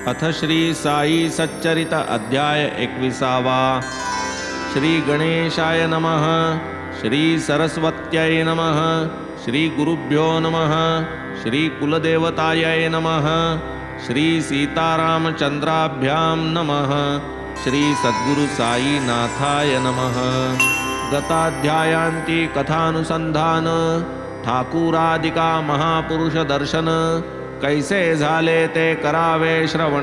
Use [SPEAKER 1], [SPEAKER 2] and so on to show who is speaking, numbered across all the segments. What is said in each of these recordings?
[SPEAKER 1] अथ श्री साई सच्चरित अध्याय 21वा। श्री गणेशाय नमः। श्री सरस्वत्यै नमः। श्री गुरुभ्यो नमः। श्री कुलदेवतायै नमः। श्री सीतारामचंद्राभ्यां नमः। श्री सद्गुरु साईनाथाय नमः। गताध्यायांती कथानुसंधान। ठाकुरादिका महापुरुष दर्शन कैसे झाले ते करावे श्रवण।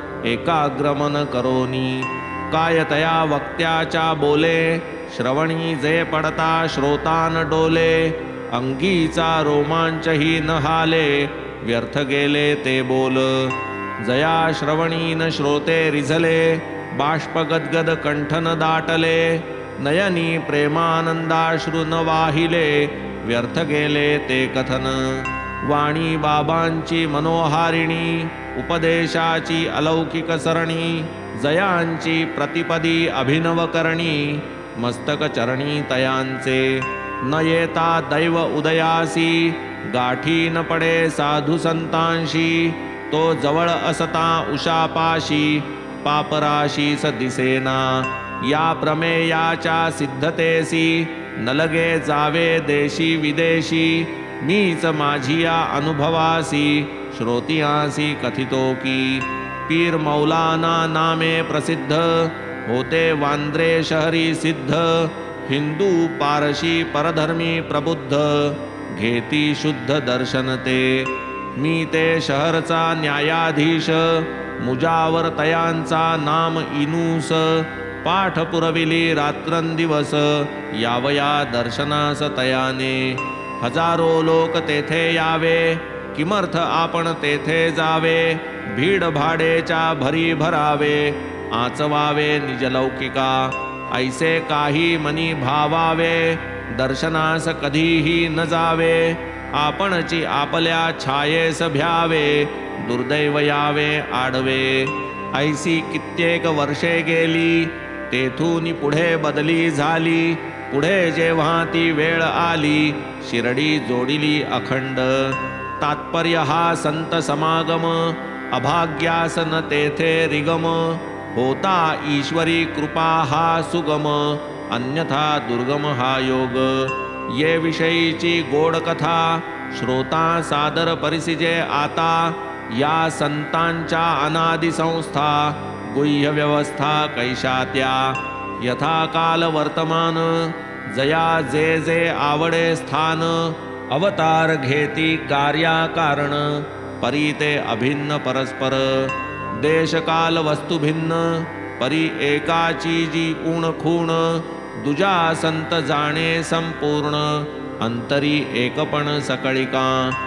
[SPEAKER 1] एकाग्रमन करोनी काय तया वक्त्याच्या बोले। श्रवणी जे पडता श्रोतान डोले। अंगीचा रोमांचही न हाले व्यर्थ गेले ते बोल। जया श्रवणीन श्रोते रिझले बाष्प गदगद कंठन दाटले। नयनी प्रेमानंदाश्रु न वाहिले व्यर्थ गेले ते कथन। वाणी बाबांची मनोहारिणी उपदेशाची अलौकिक सरणी। जयांची प्रतिपदी अभिनव करणी मस्तक चरणी तयांचे। न येता दैव उदयासी गाठी न पडे साधू संतांशी। तो जवळ असता उशापाशी पापराशी स दिसेना। या प्रमेयाच्या सिद्धतेसी न लगे जावे देशी विदेशी। मीच माझिया अनुभवासी श्रोतियासी कथितो की। पीर मौलाना नामे प्रसिद्ध होते वांद्रे शहरी सिद्ध। हिंदू पारशी परधर्मी प्रबुद्ध घेती शुद्ध दर्शन ते। मी ते शहरचा न्यायाधीश मुजावर तयांचा नाम इनूस। पाठ पुरविली रात्रंदिवस यावया दर्शनास तयाने। हजारो लोक तेथे यावे किमर्थ आपण तेथे जावे। भीड भाडेच्या भरी भरावे आचवावे निजलौकिका। ऐसे काही मनी भावावे दर्शनास कधीही न जावे। आपणची आपल्या छायेस भ्यावे दुर्दैव यावे आडवे। ऐसी कित्येक वर्षे गेली तेथून पुढे बदली झाली। पुढे जेव्हा ती वेळ आली शिरडी जोडिली अखंड। तात्पर्य हा संत समागम अभाग्यास न तेथे रिगम। होता ईश्वरी कृपा हा सुगम अन्यथा दुर्गम हा योग। ये विषयीची गोड कथा श्रोता सादर परिसिजे आता। या संतांच्या अनादि संस्था गुह्य व्यवस्था कैशा त्या। यथा काल वर्तमान जया जे जे आवडे स्थान। अवतार घेती कार्या कारण परी ते अभिन्न परस्पर। देश काल वस्तु भिन्न परी एकाची जी ऊण खूण। दुजा संत जाणे संपूर्ण अंतरी एकपण सकळिका।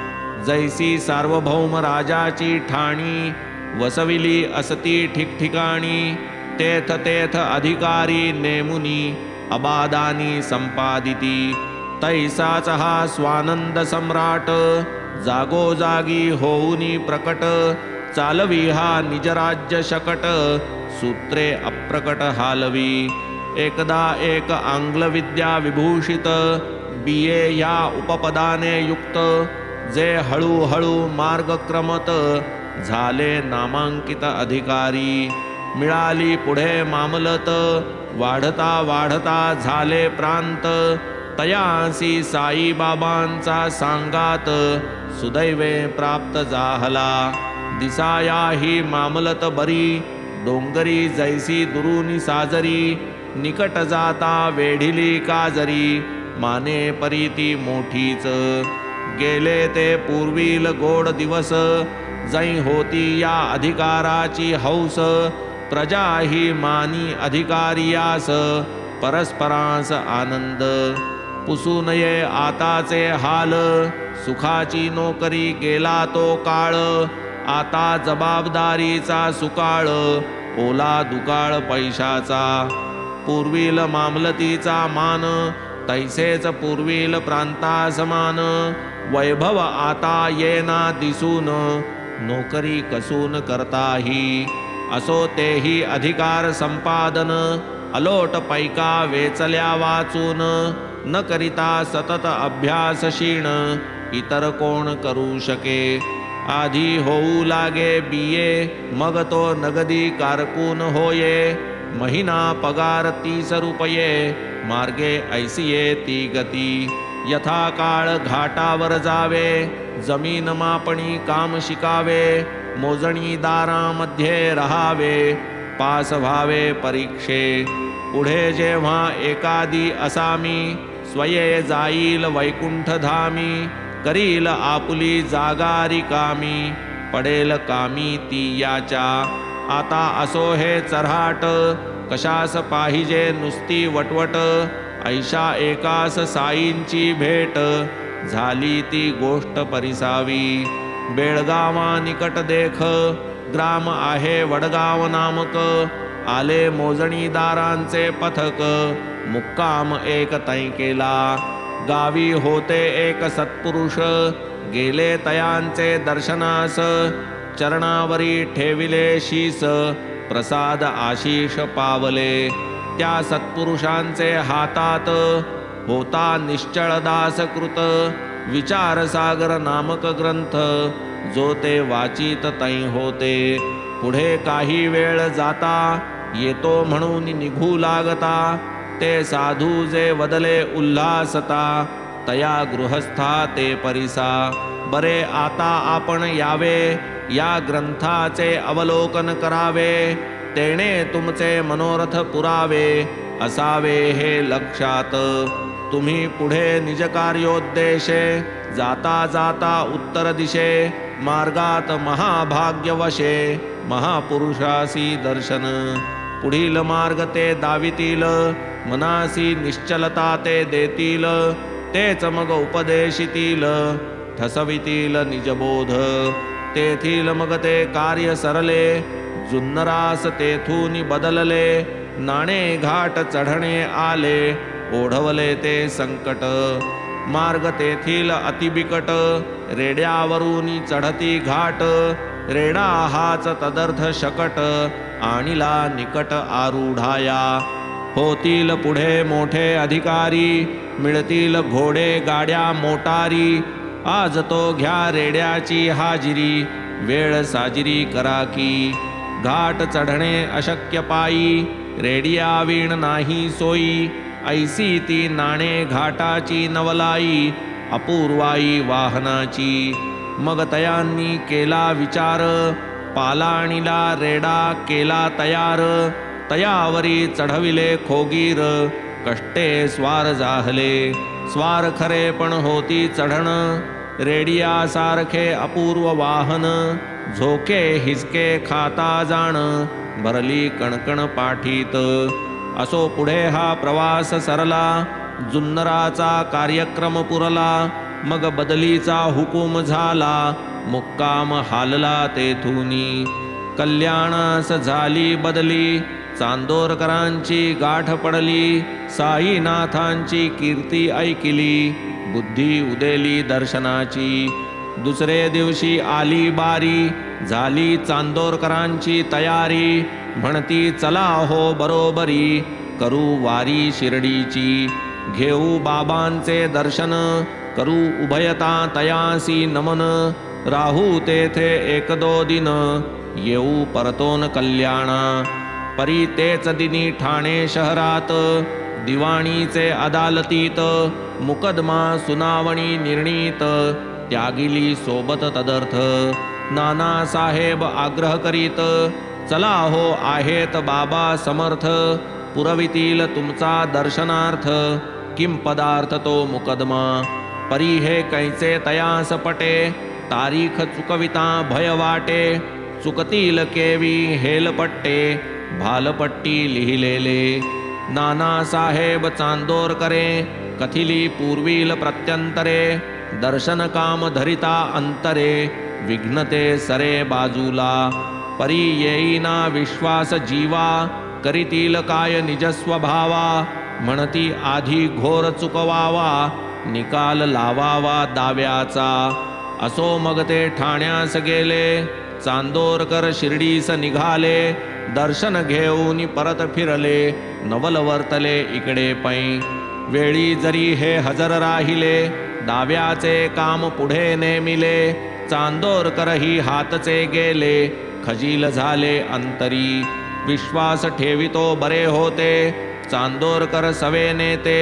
[SPEAKER 1] जैसी सार्वभौम राजाची ठाणी वसविली असती ठिकठिकाणी। तेथ तेथ अधिकारी नेमुनी अबादानी संपादिती। तैसाच हा स्वानंद सम्राट जागोजागी होऊनी प्रकट। चालवी हा निजराज्य शकट सूत्रे अप्रकट हालवी। एकदा एक आंग्ल विद्या विभूषित बीए या उपपदाने युक्त। जे हळूहळू मार्गक्रमत झाले नामांकित अधिकारी। मिळाली पुढे मामलत वाढता वाढता झाले प्रांत। तयासी साई बाबांचा सांगात सुदैवे प्राप्त जाहला। दिसाया ही मामलत बरी डोंगरी जैसी दुरुनी साजरी। निकट जाता वेढिली काजरी माने परीती मोठीच। गेले ते पूर्वील गोड दिवस जै होती या अधिकाराची हौस। प्रजा ही मानी अधिकारियास परस्परांस आनंद। पुसू नये आताचे हाल सुखाची नोकरी गेला तो काळ। आता जबाबदारीचा सुकाळ ओला दुकाळ पैशाचा। पूर्वील मामलतीचा मान तैसेच पूर्वील प्रांता समान। वैभव आता येना दिसून नोकरी कसून करताही। असो तेही अधिकार संपादन अलोट पैका वेचल्या वाचून। न करिता सतत अभ्यास क्षीण इतर कोण करू शके। आधी होऊ लागे बिये, मग तो नगदी कारकून होये. महिना पगार 30 रुपये, मार्गे ऐसिये ती गती. यथा काळ घाटावर जावे, जमीन मापणी काम शिकावे. मोजणीदारामध्ये रहावे, पास व्हावे परीक्षे. पुढे जेव्हा एकादी असामी, स्वये जाईल वैकुंठ धामी. करील आपुली जागा रिकामी, पडेल कामी ती याच्या. आता असो हे चऱ्हाट, कशास पाहिजे नुसती वटवट. ऐशा एकास साईंची भेट, झाली ती गोष्ट परिसावी. बेळगावा निकट देख, ग्राम आहे वडगाव नामक. आले मोजणीदारांचे पथक, मुक्काम एक तै केला. गावी होते एक सत्पुरुष, गेले तयांचे दर्शनास. चरणावरी ठेविले शीस, प्रसाद आशीष पावले. त्या सत्पुरुषांचे हातात, होता निश्चळ दासकृत. विचारसागर नामक ग्रंथ, जो ते वाचित तै होते. पुढे काही वेळ जाता, येतो म्हणून निघू लागता. ते साधू जे वदले उल्हासता, तया गृहस्था ते परिसा. बरे आता आपण यावे, या ग्रंथाचे अवलोकन करावे. तेणे तुमचे मनोरथ पुरावे, असावे हे लक्षात. तुम्ही पुढे निज कार्योद्देशे, जाता जाता उत्तर दिशे. मार्गात महाभाग्यवशे, महापुरुषासी दर्शन. पुढील मार्ग ते दावितील, मनासी निश्चलता ते देतील. तेच मग उपदेशितील, ठसवितील निजबोध. तेथील मग ते कार्य सरले, जुन्नरास तेथून बदलले. नाणे घाट चढणे आले, ओढवले ते संकट. मार्ग तेथील अतिबिकट, रेड्यावरून चढती घाट. रेडा हाच तदर्थ शकट, आणिला निकट आरूढाया. होतील पुढे मोठे अधिकारी, मिळतील घोडे गाड्या मोटारी. आज तो घ्या रेड्याची हाजिरी, वेळ साजिरी करा की. घाट चढणे अशक्य पायी, रेडिया वीण नाही सोयी. ऐसी ती नाणे घाटाची नवलाई, अपूर्वाई वाहनाची. मग तयांनी केला विचार, पालाणीला रेडा केला तयार. तयावरी चढविले खोगीर, कष्टे स्वार जाहले. स्वार खरे पण होती चढण, रेडिया सारखे अपूर्व वाहन. झोके हिसके खाता जाण, भरली कणकण पाठीत. असो पुढे हा प्रवास सरला, जुन्नराचा कार्यक्रम पुरला. मग बदलीचा हुकूम झाला, मुक्काम हालला तेथुनी. कल्याणास झाली बदली, चांदोरकरांची गाठ पडली. साईनाथांची कीर्ती ऐकिली, बुद्धी उदेली दर्शनाची. दुसरे दिवशी आली बारी, झाली चांदोरकरांची तयारी. म्हणती चला हो बरोबरी, करू वारी शिर्डीची. घेऊ बाबांचे दर्शन, करू उभयता तयासी नमन. राहू तेथे एक दो दिन, येऊ परतोन कल्याणा. परी तेच दिनी ठाणे शहरात, दिवाणीचे अदालतीत. मुकदमा सुनावणी निर्णीत, त्यागिली सोबत तदर्थ. नानासाहेब आग्रह करीत, चला हो आहेत बाबा समर्थ. पुरवितील तुमचा दर्शनार्थ, किम पदार्थ तो मुकदमा. परी हे कैचे तयास पटे, तारीख चुकविता भय वाटे. चुकतील केवी हेलपट्टे, भालपट्टी लिहिलेले. नानासाहेब चांदोरकरे, कथिली पूर्वील प्रत्यंतरे. दर्शन काम धरिता अंतरे, विघ्नते सरे बाजूला. परी येईना विश्वास जीवा, करीतील काय निजस्वभावा. म्हणती आधी घोर चुकवावा, निकाल लावावा दाव्याचा. असो मग ते ठाण्यास गेले, चांदोरकर शिर्डीस निघाले. दर्शन घेऊन परत फिरले, नवल वर्तले इकडे पै. वेळी जरी हे हजर राहिले, दाव्याचे काम पुढे नेमिले. चांदोरकरही हातचे गेले, खजील झाले अंतरी. विश्वास ठेवितो बरे होते, चांदोरकर सवे नेते.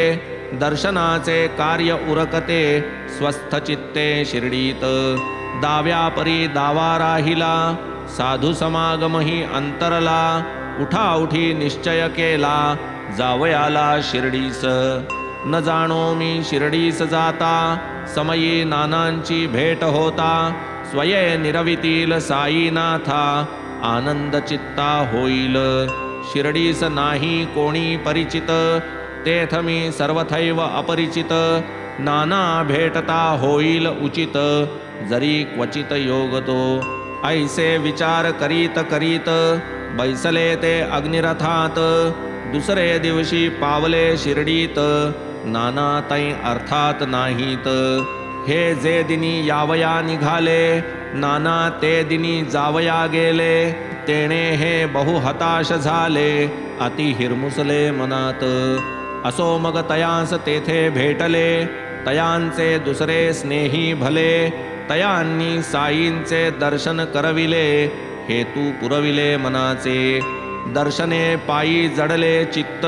[SPEAKER 1] दर्शनाचे कार्य उरकते, स्वस्थ चित्ते शिर्डीत. दाव्या परी दावा राहिला, साधू समागमही अंतरला. उठाउठी निश्चय केला, जावयाला शिर्डीस. न जाणो मी शिर्डीस जाता, समयी नानांची भेट होता. स्वये निरवितील साईनाथा, आनंद चित्ता होईल. शिर्डीस नाही कोणी परिचित, तेथ मी सर्वथैव अपरिचित. नाना भेटता होईल उचित, जरी क्वचित योगतो. ऐसे विचार करीत करीत, बैसले ते अग्निरथात. दुसरे दिवशी पावले शिर्डीत, नाना तै अर्थात नाहीत. हे जे दिनी यावया निघाले, नाना ते दिनी जावया गेले. तेणे हे बहु हताश झाले, अति हिरमुसले मनात. असो मग तयांस तेथे भेटले, तयांचे दुसरे स्नेही भले. तयांनी साईंचे दर्शन करविले, हेतू पुरविले मनाचे. दर्शने पायी जडले चित्त,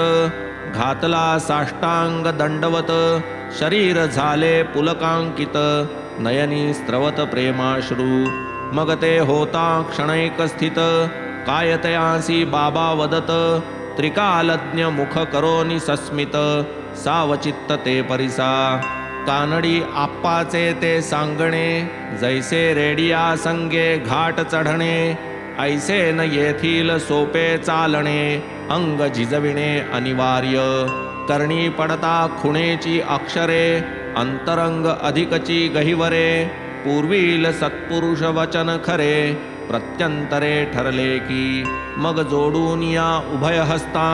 [SPEAKER 1] घातला साष्टांग दंडवत. शरीर झाले पुलकांकित, नयनी स्त्रवत प्रेमाश्रू. मग ते होता क्षणैक स्थित, काय तयांसी बाबा वदत. त्रिकालज्ञ मुख करोनी सस्मित, सावचित्त ते परिसा. कानडी आप्पाचे ते सांगणे, जैसे रेडिया संगे घाट चढणे. ऐसे न येथील सोपे चालणे, अंग झिजविणे अनिवार्य. करणी पडता खुणेची अक्षरे, अंतरंग अधिकची गहिवरे. पूर्वील सत्पुरुष वचन खरे, प्रत्यंतरे ठरले की. मग जोडून या उभय हस्ता,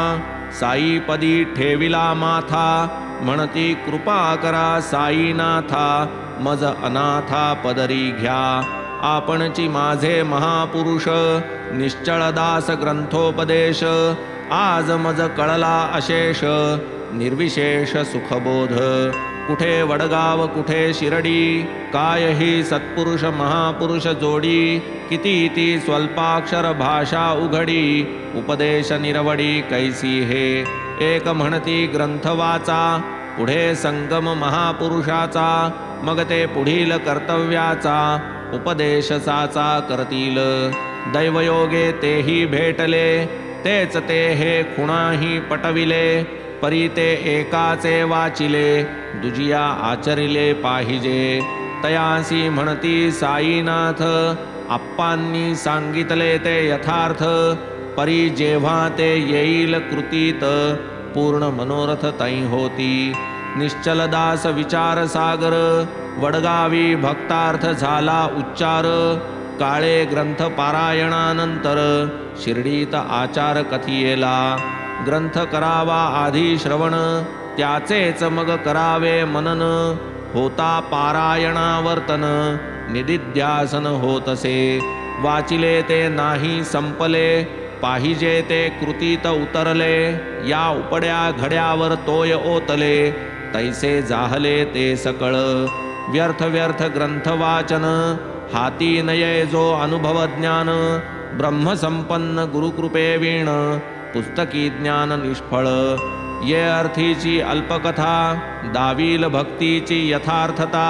[SPEAKER 1] साईपदी ठेविला माथा. म्हणती कृपा करा साईनाथा, मज अनाथा पदरी घ्या. आपणची माझे महापुरुष, निश्चळ दास ग्रंथोपदेश. आज मज कळला अशेष, निर्विशेष सुखबोध. कुठे वडगाव कुठे शिर्डी, काय ही सत्पुरुष महापुरुष जोडी. किती ती स्वल्पाक्षर भाषा उघडी, उपदेश निरवडी कैसी हे. एक म्हणती ग्रंथ वाचा, पुढे संगम महापुरुषाचा. मग ते पुढील कर्तव्याचा, उपदेश साचा करतील. दैवयोगे तेही भेटले, तेच ते हे खुणाही पटविले. परी ते एकाचे वाचिले, दुजिया आचरिले पाहिजे. तयासी म्हणती साईनाथ, आप्पांनी सांगितले ते यथार्थ. परी जेव्हा ते येईल कृतीत, पूर्ण मनोरथ तै होती. निश्चलदास विचार सागर, वडगावी भक्तार्थ झाला उच्चार. काळे ग्रंथ पारायणानंतर, शिर्डीत आचार कथियेला. ग्रंथ करावा आधी श्रवण, त्याचेच मग करावे मनन. होता पारायणावर्तन, निदिध्यासन होतसे. वाचिले ते नाही संपले, पाहिजे ते कृतीत उतरले. या उपड्या घड्यावर तोय ओतले, तैसे जाहले ते सकळ. व्यर्थ व्यर्थ ग्रंथ वाचन, हाती नये जो अनुभव ज्ञान. ब्रह्मसंपन्न गुरुकृपे वीण, पुस्तकी ज्ञान निष्फळ. ये अर्थीची अल्पकथा, दावील भक्तीची यथार्थता.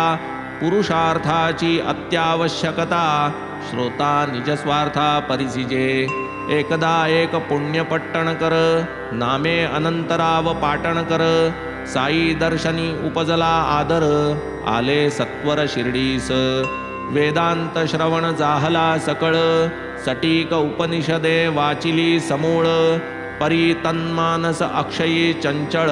[SPEAKER 1] पुरुषार्थाची अत्यावश्यकता, श्रोता निजस्वार्था परिसिजे. एकदा एक पुण्यपट्टण कर, नामे अनंतराव पाटण कर. साई दर्शनी उपजला आदर, आले सत्वर शिर्डीस. वेदांत श्रवण जाहला सकळ, सटीक उपनिषदे वाचिली समूळ. परी तन्मानस अक्षयी चंचळ,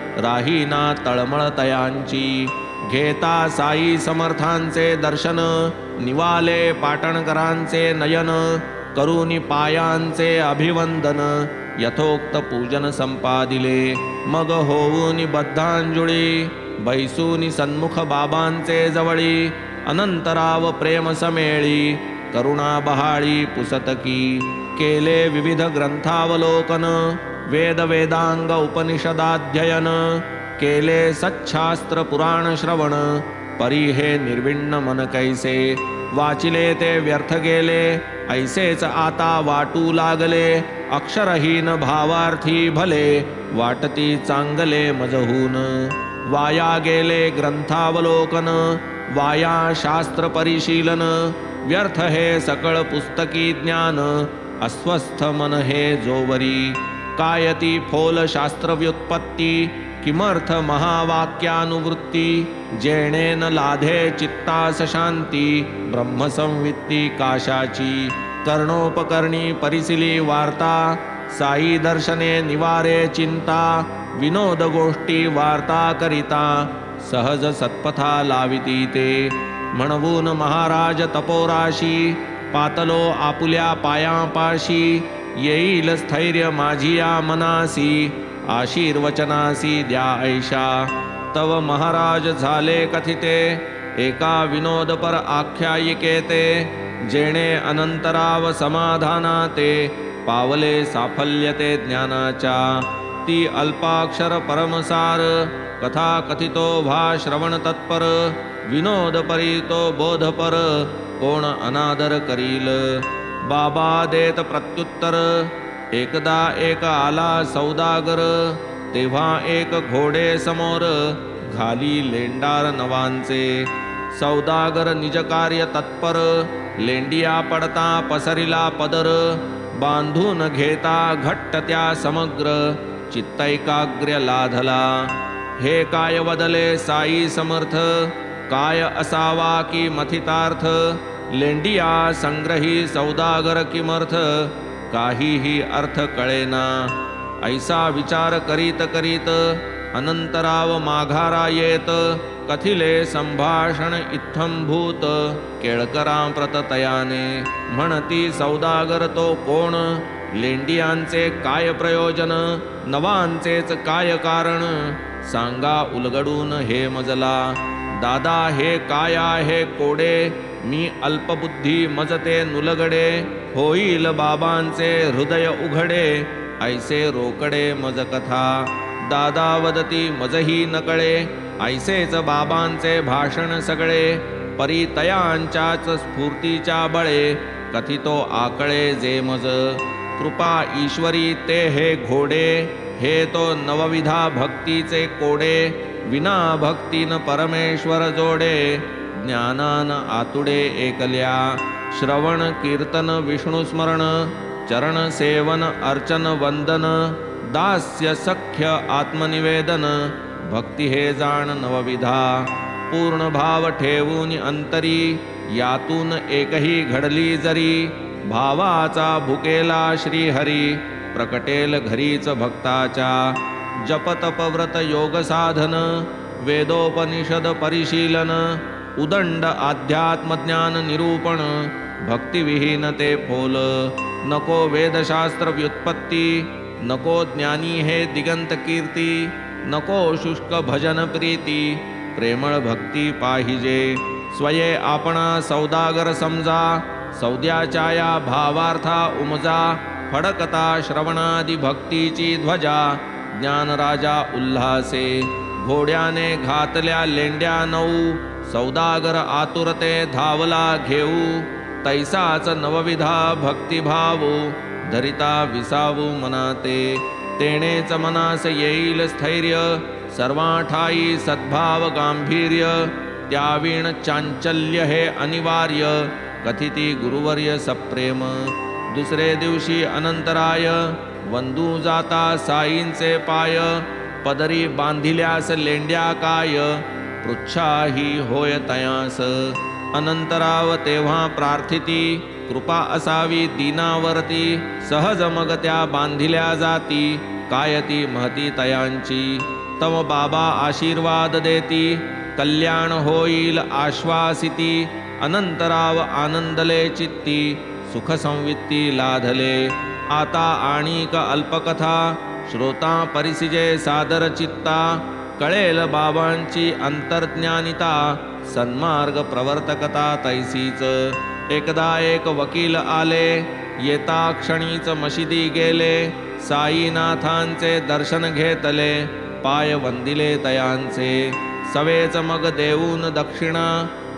[SPEAKER 1] राहीना तळमळ तयांची. घेता साई समर्थांचे दर्शन, निवाले पाटणकरांचे नयन. करुनी पायांचे अभिवंदन, यथोक्त पूजन संपादिले. मग होऊनी बद्धांजुळी, बैसूनी सन्मुख बाबांचे जवळी. अनंतराव प्रेम समेळी, करुणा बहाळी पुसतकी. केले विविध ग्रंथावलोकन, वेद वेदांग उपनिषदाध्ययन. केले सच्छास्त्र पुराण श्रवण, परी हे निर्विण्ण मन कैसे. वाचिले ते व्यर्थ गेले, ऐसेच आता वाटू लागले. अक्षरहीन भावार्थी भले, वाटती चांगले मजहून. वाया गेले ग्रंथावलोकन, वाया शास्त्र परिशीलन. व्यर्थ हे सकळ पुस्तकी ज्ञान, अस्वस्थ मन हे जोवरी. कायती फोल शास्त्र व्युत्पत्ती, किमर्थ महावाक्यानुवृत्ती. जेणेन लाधे चित्तास शांती, ब्रह्मसंवित्ती काशाची. कर्णोपकरणी परिसिली वार्ता, साई दर्शने निवारे चिंता. विनोद गोष्टी वार्ता करिता, सहज सत्पथा लाविती ते. म्हणवून महाराज तपोराशी, पातलो आपुल्या पायांपाशी. येईल स्थैर्य माझिया मनासी, आशीर्वचनासी द्या ऐशा. तव महाराज झाले कथिते, एका विनोदपर आख्यायिकेते. जेणे अनंतराव समाधानाते, पावले साफल्यते ज्ञानाच्या. ती अल्पाक्षर परमसार, कथा कथितो भा श्रवण तत्पर. विनोद परितो बोधपर, कोण अनादर करील. बाबा देत प्रत्युत्तर, एकदा एक आला सौदागर. तेव्हा एक घोडे समोर, घाली लेंडार नवांचे. सौदागर निज कार्य तत्पर, लेंडिया पडता पसरिला पदर. बांधून घेता घट्ट त्या समग्र, चित्तैकाग्र्य लाधला. हे काय वदले साई समर्थ, काय असावा की मथितार्थ. लेंडिया संग्रही सौदागर किमर्थ, काहीही अर्थ कळेना. ऐसा विचार करीत करीत, अनंतराव माघारा येत. कथिले संभाषण इत्थंभूत, केळकरां प्रततयाने. म्हणती सौदागर तो कोण, लेंडियांचे काय प्रयोजन. नवांचेच काय कारण, सांगा उलगडून हे मजला. दादा हे काय आहे कोडे, मी अल्पबुद्धी मजते नुलगडे. होईल बाबांचे हृदय उघडे, ऐसे रोकडे मज कथा. दादा वदती मजही नकळे, ऐसेच बाबांचे भाषण सगळे. परितयांच्याच स्फूर्तीच्या बळे, कथितो आकळे जे मज. कृपा ईश्वरी ते हे घोडे, हे तो नवविधा भक्तीचे कोडे. विना भक्तीन परमेश्वर जोडे, ज्ञानान आतुडे एकल्या. श्रवण कीर्तन विष्णुस्मरण, चरण सेवन अर्चन वंदन. दास्य सख्य आत्मनिवेदन, भक्ती हे जाण नवविधा. पूर्ण भाव ठेवून अंतरी, यातून एकही घडली जरी. भावाचा भुकेला श्रीहरी, प्रकटेल घरीच भक्ताच्या. जपतपव्रत योग साधन, वेदोपनिषद परिशीलन. उदंड अध्यात्मज्ञान निरूपण, भक्तिविहीन ते फोल. नको वेदशास्त्र व्युत्पत्ती, नको ज्ञानी हे दिगंत कीर्ती. नको शुष्क भजन प्रीती, प्रेमळ भक्ती पाहिजे. स्वये आपणा सौदागर समजा, सौद्याच्या या भावार्था उमजा. फडकता श्रवणादी भक्तीची ध्वजा, ज्ञानराजा उल्हासे. घोड्याने घातल्या लेंड्या 9, सौदागर आतुरते धावला घेऊ. तैसाच नवविधा भक्तिभाव, धरिता विसावू मनाते. तेणेच मनास येईल स्थैर्य, सर्वाठाई सद्भाव गांभीर्य. त्यावीण चांचल्य हे अनिवार्य, कथिती गुरुवर्य सप्रेम. दुसरे दिवशी अनंतराय, वंदू जाता साईंचे पाय. पदरी बांधिल्यास लेंड्या काय, पृच्छाही होय तयास. अनंतराव तेव्हा प्रार्थिती, कृपा असावी दीनावरती. सहज मग त्या बांधिल्या जाती, काय ती महती तयांची. तव बाबा आशीर्वाद देती, कल्याण होईल आश्वासिती. अनंतराव आनंदले चित्ती, सुख संवित्ती लाधले. आता आणिक अल्पकथा, श्रोता परिसिजे सादर चित्ता. कळेल बाबांची अंतर्ज्ञानिता, सन्मार्ग प्रवर्तकता तैसीच. एकदा एक वकील आले, येता क्षणीच मशिदी गेले. साईनाथांचे दर्शन घेतले, पाय वंदिले तयांचे. सवेच मग देऊन दक्षिणा,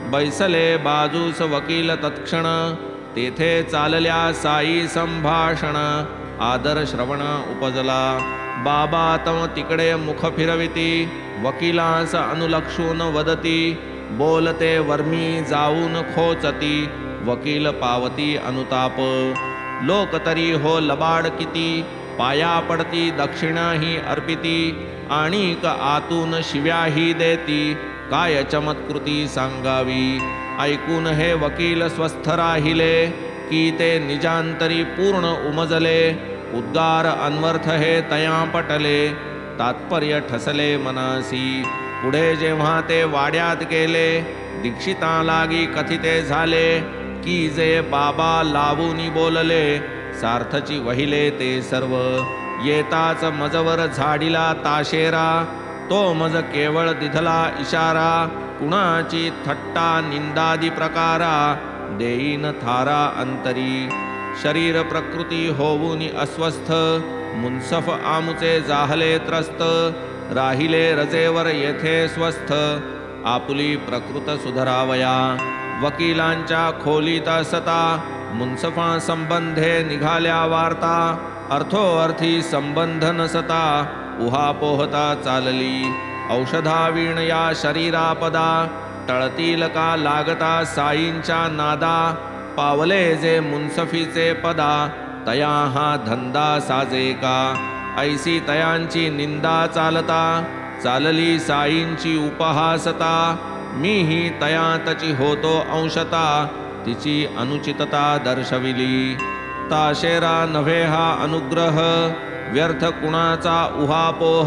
[SPEAKER 1] बैसले बाजूस वकील तत्क्षण, तेथे चालल्या साई संभाषण. आदर श्रवण उपजला, बाबा तम तिकडे मुख फिरविती. वकिलास अनुलक्षून वदती, बोलते वर्मी जाऊन खोचती. वकील पावती अनुताप, लोक तरी हो लबाड किती. पाया पडती दक्षिणाही अर्पिती, आणिक आतून शिव्याही देती. काय चमत्कृती सांगावी, ऐकून हे वकील स्वस्थ राहिले. की ते निजांतरी पूर्ण उमजले. उद्गार अन्वर्थ हे तया पटले, तात्पर्य ठसले मनासी. पुढे जेव्हा ते वाड्यात गेले, दीक्षिता लागी कथिते झाले. की जे बाबा लावूनी बोलले, सार्थची वहिले ते सर्व. येताच मजवर झाडिला ताशेरा, तो मज केवळ दिधला इशारा. कुणाची थट्टा निंदादी प्रकारा, देईन थारा अंतरी. शरीर प्रकृती होऊनी अस्वस्थ, मुन्सफ आमुचे जाहले त्रस्त. राहिले रजेवर येथे स्वस्थ, आपुली प्रकृत सुधरावया. वकिलांच्या खोलीत असता, मुन्सफा संबंधे निघाल्या वार्ता. अर्थोअर्थी संबंध नसता, उहापोहता चालली. औषधावीण या शरीरापदा, टळतील का लागता साईंच्या नादा. पावले जे मुन्सफीचे पदा, तया हा धंदा साजे का. ऐसी तयांची निंदा चालता, चालली साईंची उपहासता. मीही तयातची होतो अंशता, तिची अनुचितता दर्शविली. ताशेरा नव्हे हा अनुग्रह, व्यर्थ कुणाचा उहापोह.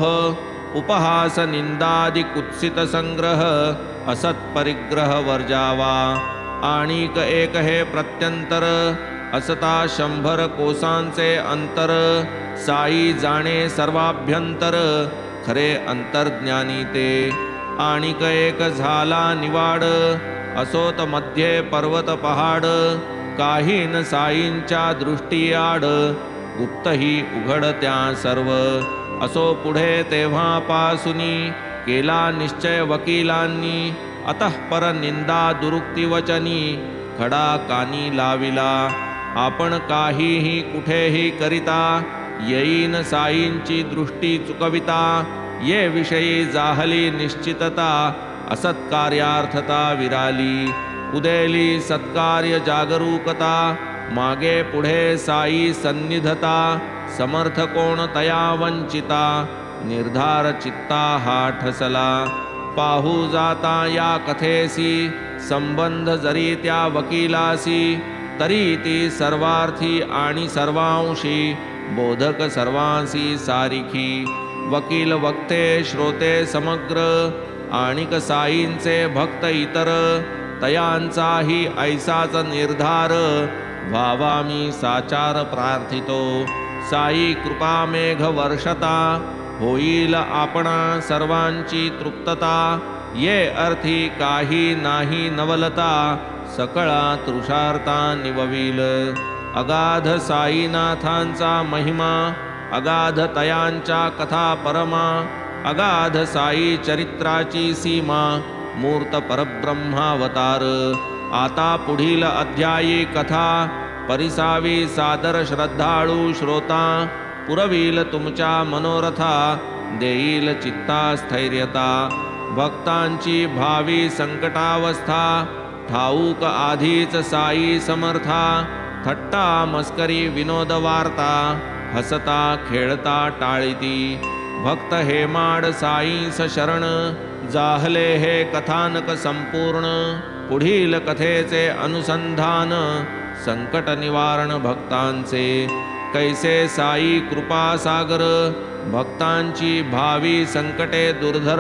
[SPEAKER 1] उपहास निंदादि कुत्सित संग्रह, असत परिग्रह वर्जावा. आणिक एक हे प्रत्यंतर, असता 100 कोसांचे अंतर. साई जाणे सर्वाभ्यंतर, खरे अंतर्ज्ञानी ते. आणिक एक झाला निवाड, असोत मध्ये पर्वत पहाड. काही न साईंच्या दृष्टी आड, गुप्तही उघड त्या सर्व. असो पुढे तेव्हापासुनी, केला निश्चय वकिलांनी. अतःपर निंदा दुरुक्ती वचनी, खडा कानी लाविला. आपण काहीही कुठेही करिता, येईन साईंची दृष्टी चुकविता. ये विषयी जाहली निश्चितता, असत्कार्यार्थता विराली. उदेली सत्कार्य जागरूकता, मागे पुढे साई सन्निधता. समर्थ कोण तया वंचिता, निर्धार चित्ता हा ठसला. पाहू जाता या कथेसी, संबंध जरी त्या वकिलासी. तरी ती सर्वार्थी आणि सर्वांशी, बोधक सर्वांसी सारिखी. वकील वक्ते श्रोते समग्र, आणिक साईंचे भक्त इतर. तयांचाही ऐसाच निर्धार, व्हावा मी साचार प्रार्थितो. साई कृपा मेघ वर्षता, होईल आपणा सर्वांची तृप्तता. ये अर्थी काही नाही नवलता, सकळा तृषार्ता निवविल. अगाध साईनाथांचा महिमा, अगाध तयांच्या कथा परमा. अगाध साई चरित्राची सीमा, मूर्त परब्रह्मावतार. आता पुढील अध्यायी कथा, परिसावी सादर श्रद्धाळू श्रोता. पुरवील तुमच्या मनोरथा, देईल चित्ता स्थैर्यता. भक्तांची भावी संकटावस्था, ठाऊक आधीच साई समर्था. थट्टा मस्करी विनोद वार्ता, हसता खेळता टाळीती. भक्त हेमाड साईंस शरण, जाहले हे कथानक संपूर्ण. पुढील कथेचे अनुसंधान, संकट निवारण भक्तांचे. कैसे साई कृपा सागर, भक्तांची भावी संकटे दुर्धर.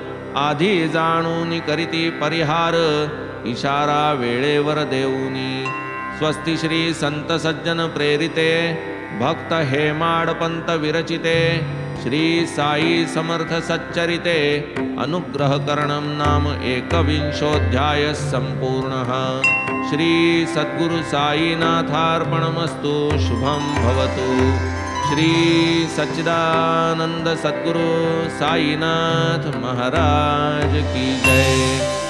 [SPEAKER 1] आधी जाणून करीती परिहार, इशारा वेळेवर देऊनी. स्वस्ति श्री संत सज्जन प्रेरिते, भक्त हेमाड पंत विरचिते. श्री साई समर्थ सच्चरिते, अनुग्रह करणं नाम 21ोऽध्यायः संपूर्णः. श्री सद्गुरु साईनाथार्पणमस्तु. शुभं भवतु. श्री सच्चिदानंद सद्गुरु साईनाथ महाराज की जय.